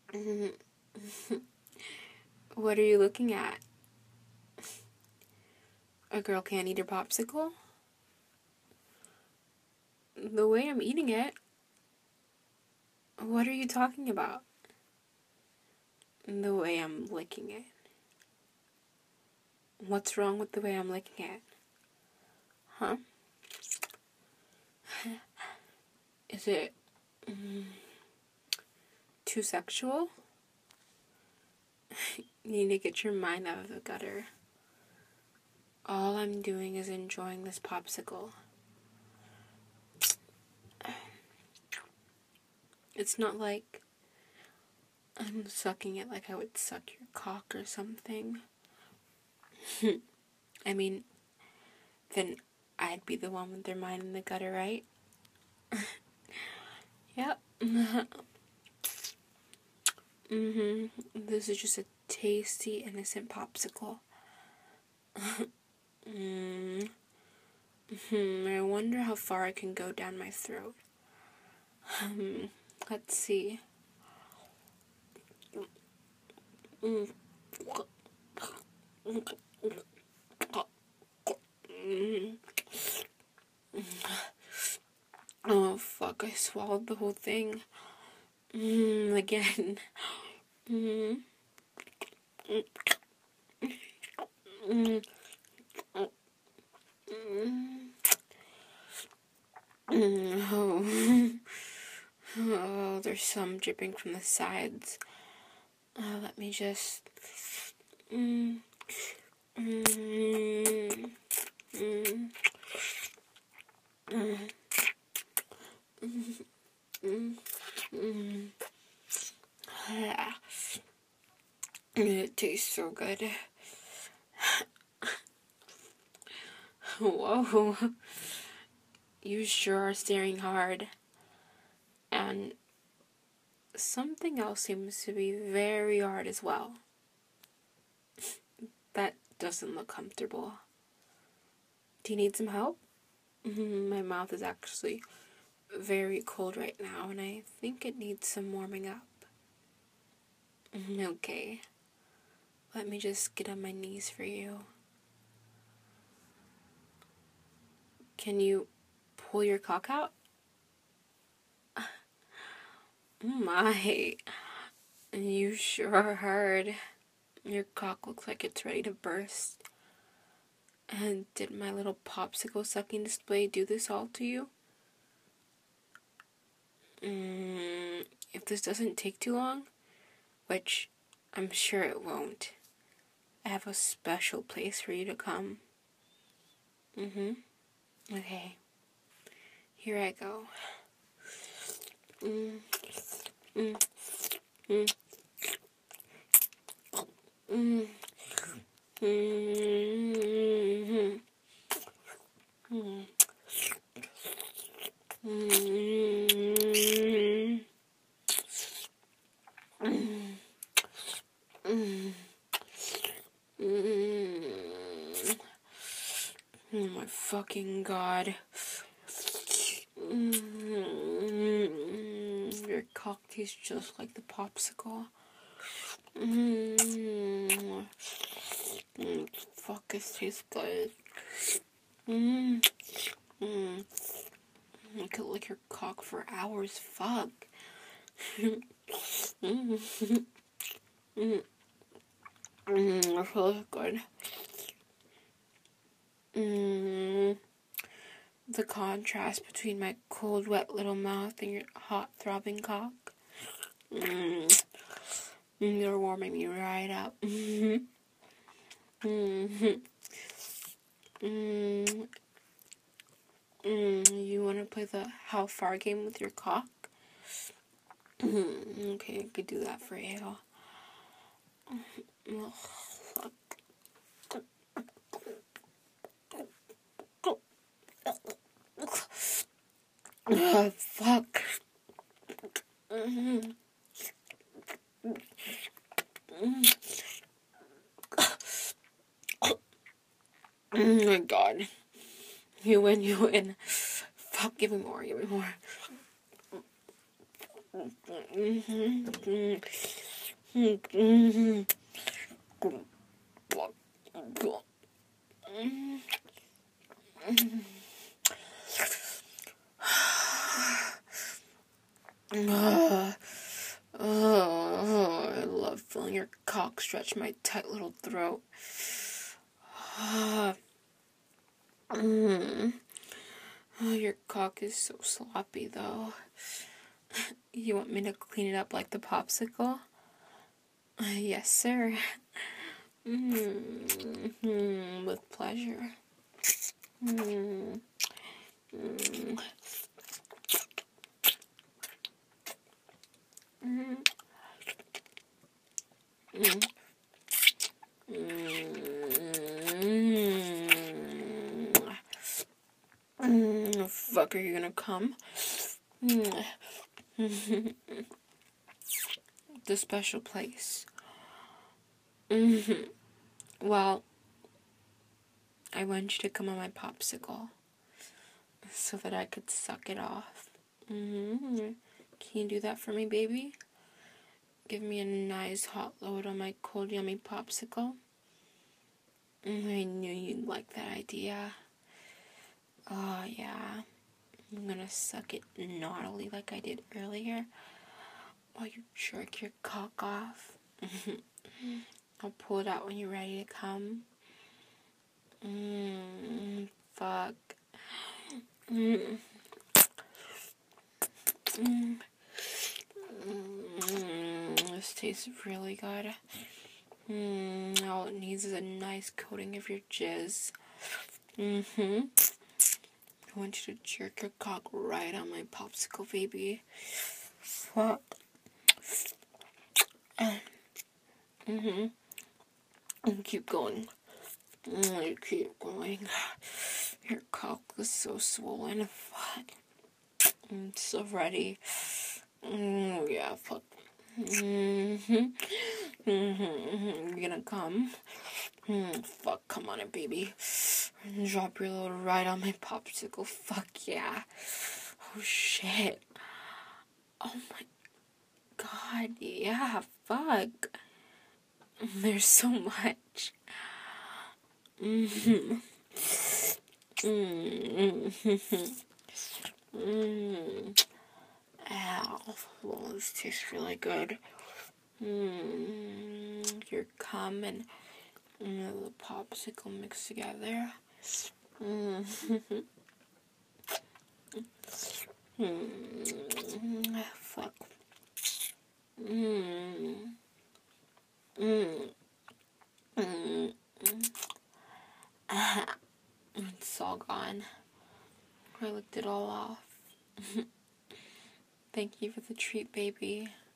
What are you looking at? A girl can't eat her popsicle? The way I'm eating it? What are you talking about? The way I'm licking it. What's wrong with the way I'm licking it? Huh? Is it too sexual? You need to get your mind out of the gutter. All I'm doing is enjoying this popsicle. It's not like I'm sucking it like I would suck your cock or something. I mean, then I'd be the one with their mind in the gutter, right? Yep. This is just a tasty, innocent popsicle. I wonder how far I can go down my throat. Let's see. Oh, fuck, I swallowed the whole thing. Again. Oh, there's some dripping from the sides. Let me just... It tastes so good. Whoa. You sure are staring hard. And something else seems to be very hard as well. That doesn't look comfortable. Do you need some help? My mouth is actually very cold right now, and I think it needs some warming up. Okay. Let me just get on my knees for you. Can you pull your cock out? My, you sure are hard. Your cock looks like it's ready to burst. And did my little popsicle sucking display do this all to you? If this doesn't take too long, which I'm sure it won't, I have a special place for you to come. Okay. Here I go. Oh my fucking God. Your cock tastes just like the popsicle. Fuck, this tastes good. I could lick your cock for hours. Fuck. That feels good. The contrast between my cold, wet little mouth and your hot, throbbing cock. You're warming me right up. You want to play the how far game with your cock? Okay, I could do that for you. Oh, fuck. Oh, fuck. Oh my God. You win. Fuck, give me more. Oh, I love feeling your cock stretch my tight little throat. Oh, your cock is so sloppy, though. You want me to clean it up like the popsicle? Yes, sir. With pleasure. Fuck, are you gonna come? The special place. Well, I want you to come on my popsicle so that I could suck it off. Can you do that for me, baby? Give me a nice hot load on my cold, yummy popsicle. I knew you'd like that idea. Oh, yeah. I'm gonna suck it naughtily like I did earlier while you jerk your cock off. I'll pull it out when you're ready to come. Fuck. This tastes really good. All it needs is a nice coating of your jizz. I want you to jerk your cock right on my popsicle, baby. Fuck. And keep going. You keep going. Your cock is so swollen. Fuck. I'm so ready. Yeah, fuck. You're gonna come? Fuck, come on it, baby. Drop your load right on my popsicle. Fuck yeah. Oh shit. Oh my god, yeah, fuck. There's so much. Ow. Well, this tastes really good. Your cum and the popsicle mixed together. Fuck. It's all gone. I licked it all off. Thank you for the treat, baby.